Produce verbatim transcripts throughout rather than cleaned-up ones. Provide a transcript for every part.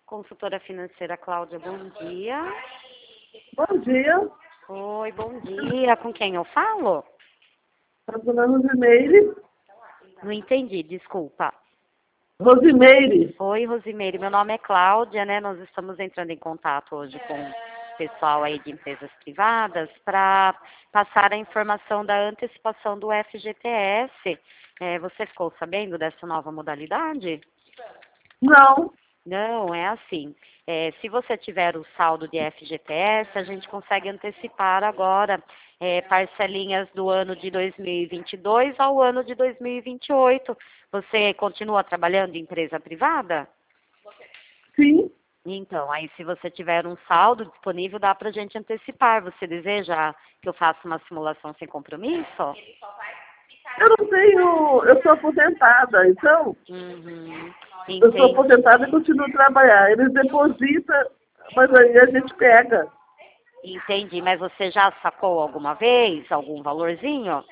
Consultora financeira Cláudia, bom dia. Bom dia, Oi, bom dia. Com quem eu falo? está falando Rosimeire. Não entendi, desculpa. Rosimeire, Oi, Rosimeire. Meu nome é Cláudia, né? Nós estamos entrando em contato hoje com o pessoal aí de empresas privadas para passar a informação da antecipação do F G T S. É, você ficou sabendo dessa nova modalidade? não, Não, é assim. É, se você tiver o saldo de F G T S, a gente consegue antecipar agora é, parcelinhas do ano de dois mil e vinte e dois ao ano de dois mil e vinte e oito. Você continua trabalhando em empresa privada? sim, Então, aí se você tiver um saldo disponível, dá para a gente antecipar. Você deseja que eu faça uma simulação sem compromisso? eu não tenho, eu sou aposentada, então, Uhum, eu sou entendi. aposentada e continuo a trabalhar. Eles depositam, mas aí a gente pega. Entendi, mas você já sacou alguma vez algum valorzinho?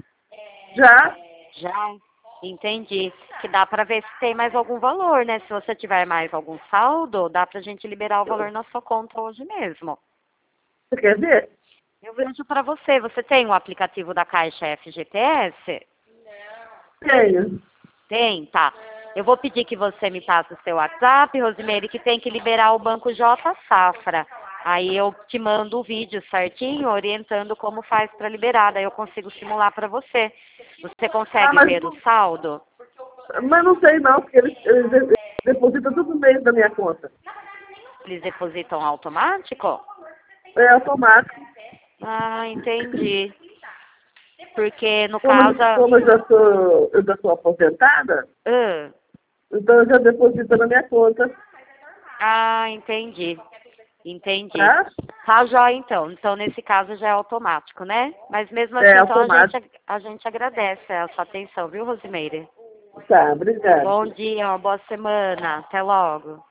Já, Já? Entendi. Que dá para ver se tem mais algum valor, né? Se você tiver mais algum saldo, dá pra gente liberar o valor na sua conta hoje mesmo. você quer ver? Eu vejo para você. Você tem o aplicativo da Caixa F G T S? Tenho. Tem? Tá. Eu vou pedir que você me passe o seu WhatsApp, Rosimeire, que tem que liberar o Banco J Safra. Aí eu te mando o vídeo certinho, orientando como faz para liberar. Daí eu consigo simular para você. Você Ah, consegue mas, ver o saldo? mas não sei não, porque eles, eles de- depositam tudo no meio da minha conta. Eles depositam automático? É automático. Ah, entendi. Porque no Como, caso. eu- como eu já sou, eu já sou aposentada, Ah, então eu já deposito na minha conta, ah, entendi. Entendi. tá? Tá jóia, então. Então, nesse caso, já é automático, né? Mas mesmo É assim, então, a gente, automático. a gente agradece a sua atenção, viu, Rosimeire? Tá, obrigada. Bom dia, uma boa semana. Até logo.